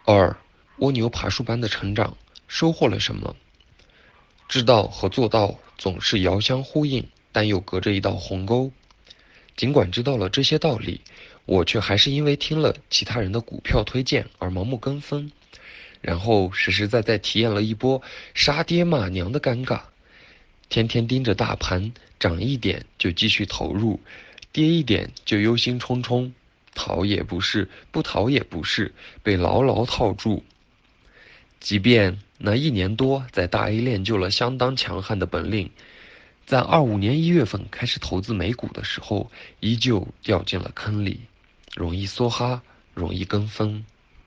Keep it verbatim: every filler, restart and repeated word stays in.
二、蜗牛爬树般的成长，收获了什么？知道和做到总是遥相呼应，但又隔着一道鸿沟。尽管知道了这些道理，我却还是因为听了其他人的股票推荐而盲目跟风，然后实实在在体验了一波杀爹骂娘的尴尬。天天盯着大盘，涨一点就继续投入，跌一点就忧心忡忡，逃也不是，不逃也不是，被牢牢套住。即便那一年多在大 A 练就了相当强悍的本领，在二五年一月份开始投资美股的时候，依旧掉进了坑里，容易梭哈，容易跟风。